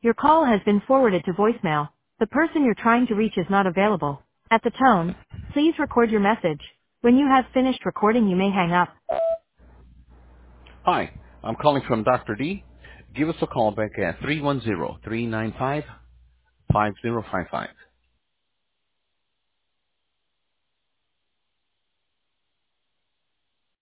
Your call has been forwarded to voicemail. The person you're trying to reach is not available. At the tone, please record your message. When you have finished recording, you may hang up. Hi, I'm calling from Dr. D. Give us a call back at 310-395-5055.